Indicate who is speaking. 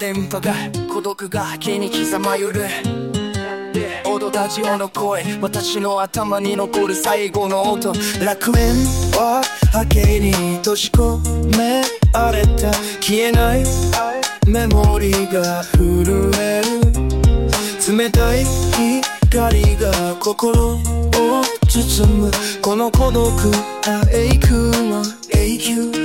Speaker 1: 電波が孤独が気に刻まゆるオタジオの声、私の頭に残る最後の音。楽園は波形に閉じ込められた消えないメモリーが震える。冷たい光が心を包むこの孤独な永久の永久。